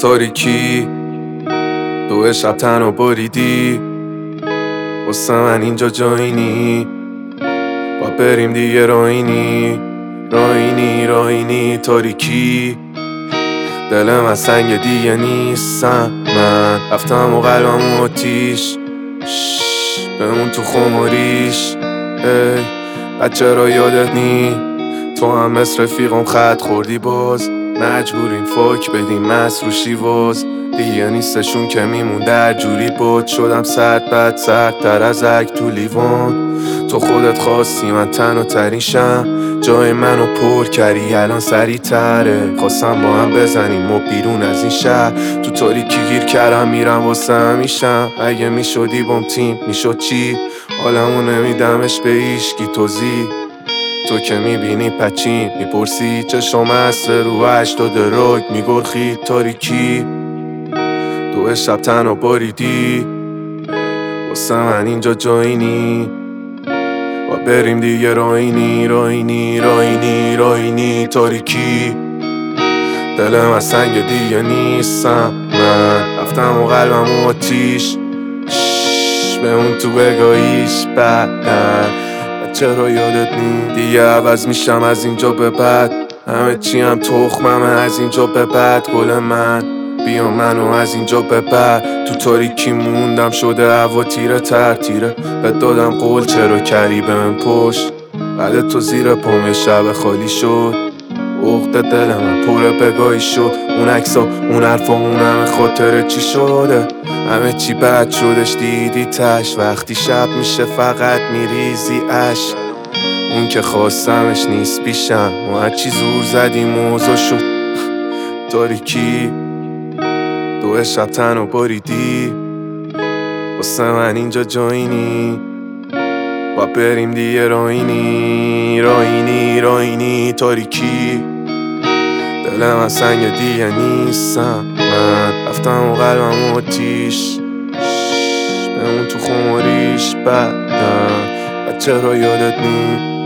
تاریکی دو شب تنها بریدی واسه من اینجا جایی نی با بریم دیگه راینی تاریکی دل من سنگ دیگه نیستم من رفتم و قلبم آتیش بمون تو خماریش بچه را یادت نی تو هم مثل رفیقم خط خوردی باز مجبوریم فاک بدیم مس رو شیواز دیگه نیستشون که میمون در جوری بود شدم سردتر از اک تو لیوان تو خودت خواستی من تنها تریشم جای منو پر کردی الان سریع تره خواستم با هم بزنیم و بیرون از این شهر تو تاریکی گیر کردم میرم واسه همیشم اگه میشدی بام تیم میشد چی حالمو نمیدمش به ایشکی توزی تو که میبینی پچین میپرسی چشم هست رو 80 راک میگرخی تاریکی دو شب تنها بریدی واسه من اینجا جایی نی با بریم دیگه راینی تاریکی دل من سنگ دیگه نیستم من رفتم و قلبم آتیش بمون تو بگاهیش بعدن چرا یادت نی دیگه عوض میشم از اینجا به بعد همه چی هم تخممه از اینجا به بعد گل من بیا منو از اینجا به بعد تو تاریکی موندم شده هوا تیره بهت دادم قول چرا کردی به من پشت بعد تو زیر پام شب خالی شد عقده دل من پر بگاهی شد اون عکسا اون حرفا اون همه خاطره چی شده همه چی بد شدش دیدی تش وقتی شب میشه فقط میریزی اش اون که خواستمش نیست پیشم ما هرچی زور زدیم موضوع شد تاریکی دو شب تنها بریدی واسه من اینجا جایی نی با بریم دیگه راینی تاریکی دل من سنگ دیگه نیستم من رفتم و قلبم آتیش بمون تو خماریش بعدن چرا یادت نی